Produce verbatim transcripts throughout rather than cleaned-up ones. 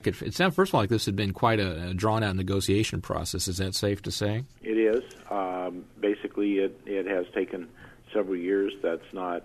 It, it sounds, first of all, like this had been quite a, a drawn-out negotiation process. Is that safe to say? It is. Um, basically, it, it has taken several years. That's not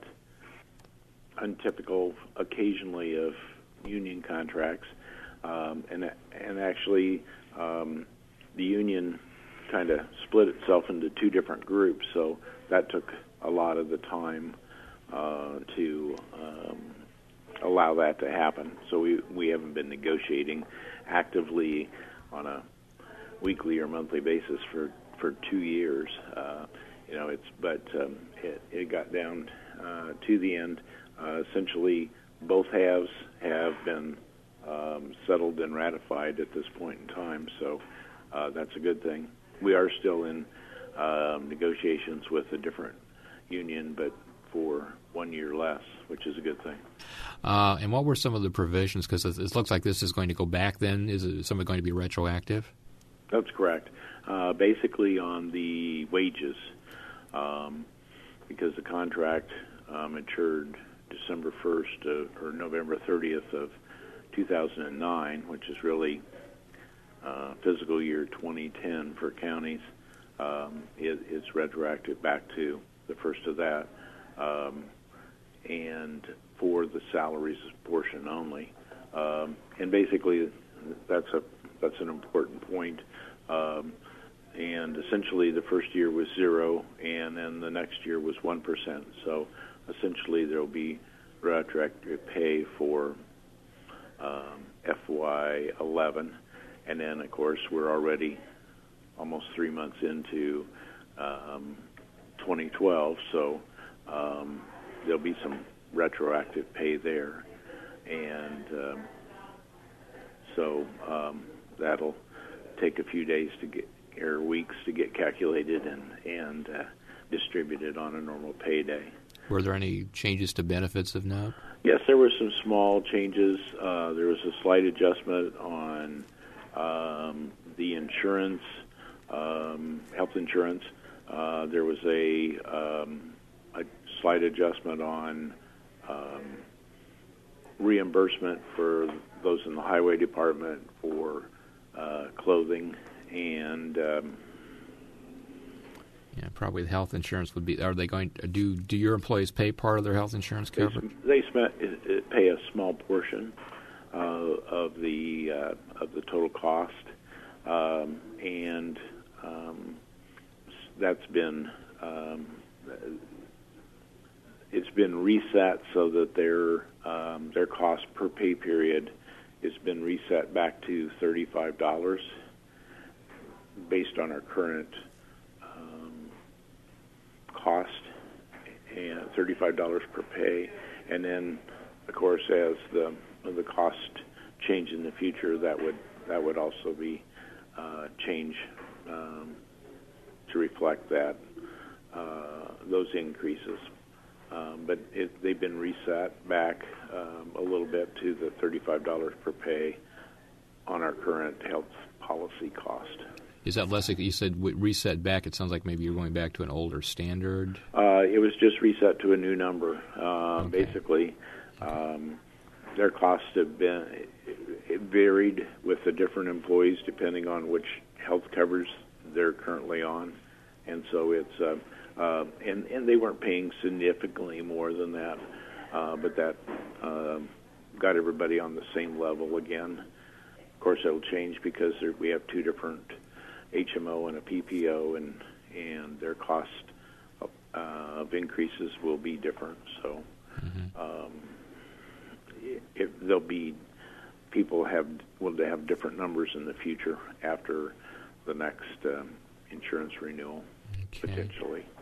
untypical occasionally of union contracts. Um, and, and actually, um, the union kind of split itself into two different groups, so that took a lot of the time uh, to um, allow that to happen. So we we haven't been negotiating actively on a weekly or monthly basis for, for two years. Uh, you know, it's but um, it, it got down uh, to the end. Uh, essentially, both halves have been um, settled and ratified at this point in time. So uh, that's a good thing. We are still in um, negotiations with a different union, but for one year less, which is a good thing. Uh, and what were some of the provisions? Because it, it looks like this is going to go back then. Is it some of it going to be retroactive? That's correct. Uh, basically on the wages, um, because the contract uh, matured December first uh, or November thirtieth of two thousand nine, which is really uh, fiscal year twenty ten for counties. Um, it, it's retroactive back to the first of that. Um, and for the salaries portion only. Um, and basically, that's a that's an important point. Um, and essentially, the first year was zero, and then the next year was one percent. So essentially, there will be retroactive pay for um, F Y eleven, and then, of course, we're already almost three months into um, twenty twelve, so um, there'll be some retroactive pay there, and um, so um, that'll take a few days to get, or weeks to get calculated and and uh, distributed on a normal payday. Were there any changes to benefits of note? Yes, there were some small changes. Uh, there was a slight adjustment on um, the insurance, um, health insurance. Uh, there was a, um, a slight adjustment on um, reimbursement for those in the highway department for uh, clothing and um, yeah, probably the health insurance would be. Are they going to do? Do your employees pay part of their health insurance coverage? They, they sm- pay a small portion uh, of the uh, of the total cost, um, and um, that's been um, it's been reset so that their um, their cost per pay period has been reset back to thirty-five dollars based on our current um, cost, and thirty-five dollars per pay. And then, of course, as the the cost change in the future, that would that would also be uh, change um, to reflect that uh, those increases. Um, but it, they've been reset back um, a little bit to the thirty-five dollars per pay on our current health policy cost. Is that less? You said reset back. It sounds like maybe you're going back to an older standard. Uh, it was just reset to a new number. Uh, okay. Basically, um, their costs have been it varied with the different employees depending on which health coverage they're currently on, and so it's uh, uh, and and they weren't paying significantly more than that, uh, but that uh, got everybody on the same level again. Of course, it'll change because there, we have two different H M O and a P P O, and and their cost of, uh, of increases will be different. So mm-hmm. um, if there'll be people have will have different numbers in the future after the next um, insurance renewal, okay. potentially.